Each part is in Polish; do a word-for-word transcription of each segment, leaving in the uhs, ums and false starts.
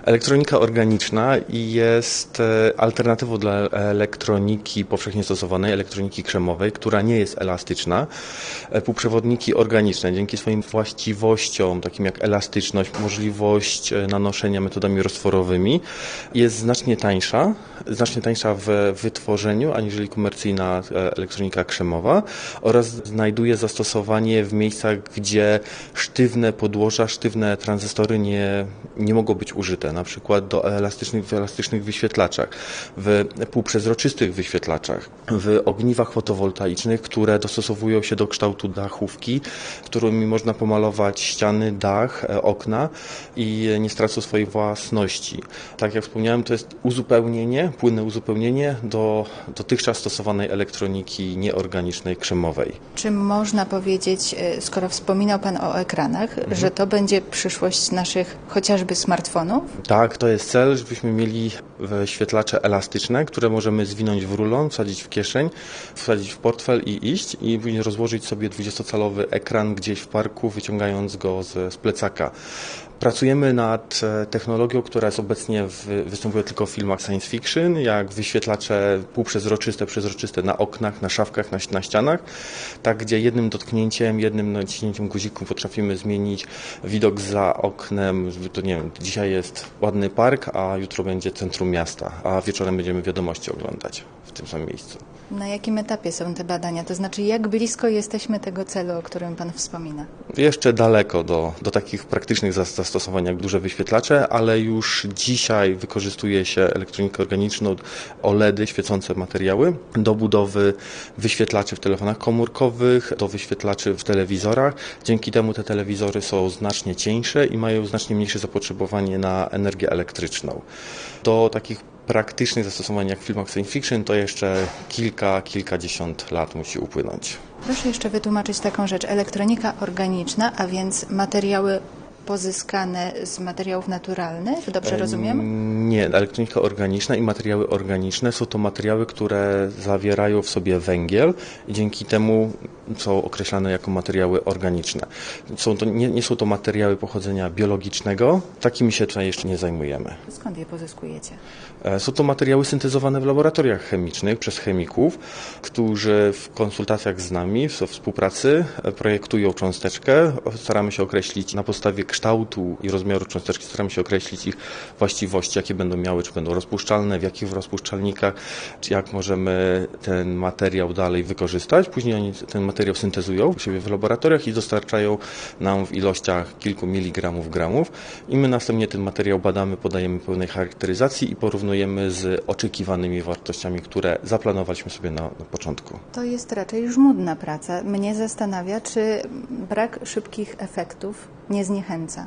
Elektronika organiczna jest alternatywą dla elektroniki powszechnie stosowanej, elektroniki krzemowej, która nie jest elastyczna. Półprzewodniki organiczne dzięki swoim właściwościom, takim jak elastyczność, możliwość nanoszenia metodami roztworowymi, jest znacznie tańsza, znacznie tańsza w wytworzeniu aniżeli komercyjna elektronika krzemowa oraz znajduje zastosowanie w miejscach, gdzie sztywne podłoża, sztywne tranzystory nie, nie mogą być użyte, na przykład do elastycznych, w elastycznych wyświetlaczach, w półprzezroczystych wyświetlaczach, w ogniwach fotowoltaicznych, które dostosowują się do kształtu dachówki, którymi można pomalować ściany, dach, okna i nie stracą swojej własności. Tak jak wspomniałem, to jest uzupełnienie, płynne uzupełnienie do dotychczas stosowanej elektroniki nieorganicznej, krzemowej. Czy można powiedzieć, skoro wspominał Pan o ekranach, mhm. że to będzie przyszłość naszych chociażby smartfonów? Tak, to jest cel, żebyśmy mieli wyświetlacze elastyczne, które możemy zwinąć w rulon, wsadzić w kieszeń, wsadzić w portfel i iść i później rozłożyć sobie dwudziestocalowy ekran gdzieś w parku, wyciągając go z, z plecaka. Pracujemy nad technologią, która jest obecnie w, występuje tylko w filmach science fiction, jak wyświetlacze półprzezroczyste, przezroczyste na oknach, na szafkach, na, na ścianach, tak gdzie jednym dotknięciem, jednym naciśnięciem guziku potrafimy zmienić widok za oknem. To nie wiem, dzisiaj jest ładny park, a jutro będzie centrum miasta, a wieczorem będziemy wiadomości oglądać w tym samym miejscu. Na jakim etapie są te badania? To znaczy, jak blisko jesteśmy tego celu, o którym Pan wspomina? Jeszcze daleko do, do takich praktycznych zastosowań jak duże wyświetlacze, ale już dzisiaj wykorzystuje się elektronikę organiczną, O L E D y, świecące materiały, do budowy wyświetlaczy w telefonach komórkowych, do wyświetlaczy w telewizorach. Dzięki temu te telewizory są znacznie cieńsze i mają znacznie mniejsze zapotrzebowanie na energię elektryczną. Do takich praktycznych zastosowań jak w filmach science fiction to jeszcze kilka, kilkadziesiąt lat musi upłynąć. Proszę jeszcze wytłumaczyć taką rzecz. Elektronika organiczna, a więc materiały pozyskane z materiałów naturalnych, dobrze rozumiem? Nie, elektronika organiczna i materiały organiczne są to materiały, które zawierają w sobie węgiel i dzięki temu są określane jako materiały organiczne. Są to, nie, nie są to materiały pochodzenia biologicznego, takimi się tutaj jeszcze nie zajmujemy. Skąd je pozyskujecie? Są to materiały syntezowane w laboratoriach chemicznych przez chemików, którzy w konsultacjach z nami, w współpracy projektują cząsteczkę. Staramy się określić na podstawie kształtu i rozmiaru cząsteczki, staramy się określić ich właściwości, jakie będą miały, czy będą rozpuszczalne, w jakich rozpuszczalnikach, czy jak możemy ten materiał dalej wykorzystać. Później oni ten materiał syntezują u siebie w laboratoriach i dostarczają nam w ilościach kilku miligramów, gramów i my następnie ten materiał badamy, podajemy pełnej charakteryzacji i porównujemy z oczekiwanymi wartościami, które zaplanowaliśmy sobie na, na początku. To jest raczej żmudna praca. Mnie zastanawia, czy brak szybkich efektów nie zniechęca.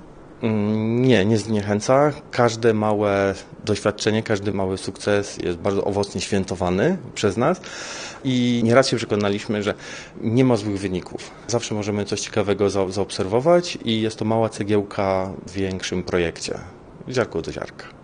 Nie, nie zniechęca. Każde małe doświadczenie, każdy mały sukces jest bardzo owocnie świętowany przez nas i nieraz się przekonaliśmy, że nie ma złych wyników. Zawsze możemy coś ciekawego za- zaobserwować i jest to mała cegiełka w większym projekcie. Ziarko do ziarka.